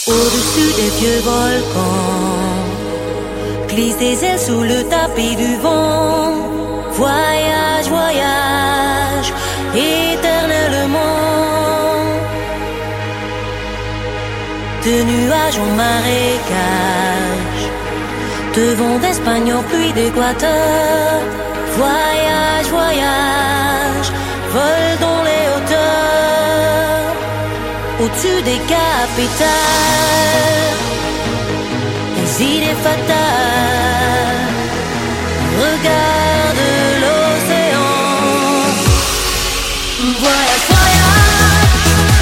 Au-dessus des vieux volcans, glisse des ailes sous le tapis du vent. Voyage, voyage, éternellement. De nuages en marécage, de vent d'Espagne en pluie d'Équateur. Voyage, voyage, vol dans les hauteurs. Au-dessus des capitales, les idées fatales. Regarde l'océan. Voyage, voyage,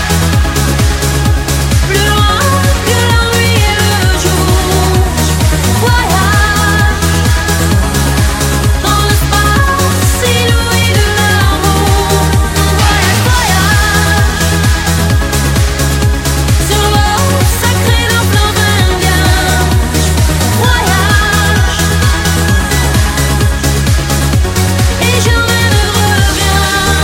plus loin que la nuit et le jour. Voyage, dans l'espace inouï de l'amour. Voyage, voyage, sur l'eau sacrée d'un fleuve indien. Voyage, et jamais ne reviens.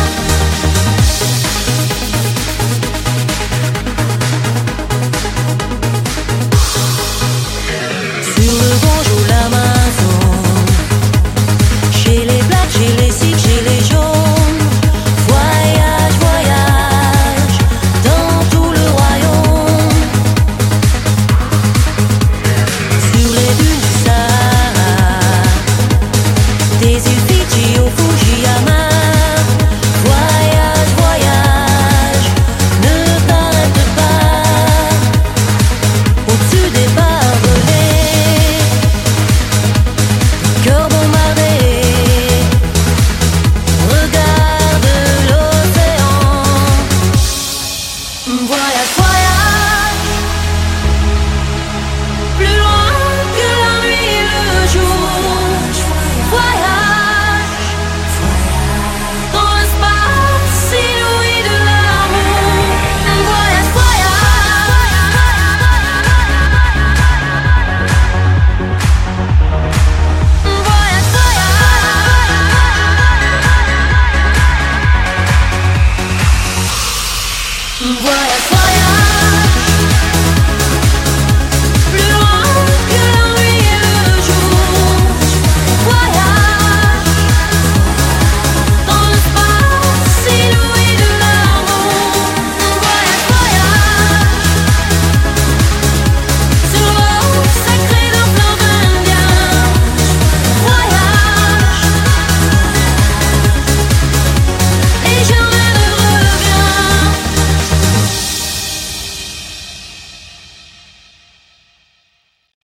Sur le Gange ou l'Amazone, chez les blacks, chez les sikhs, chez les jaunes. Voyage, voyage, dans tout le royaume. Sur les dunes du Sahara, des îles Fidji au Fujiyama. Voyage, voyage, ne t'arrête pas. Au-dessus des barbelés, cœur bombardé. Regarde l'océan. Voyage, voyage, plus loin que la nuit et le jour. Voyage, dans l'espace inouï de l'amour. Voyage, voyage, voyage, voyage, voyage.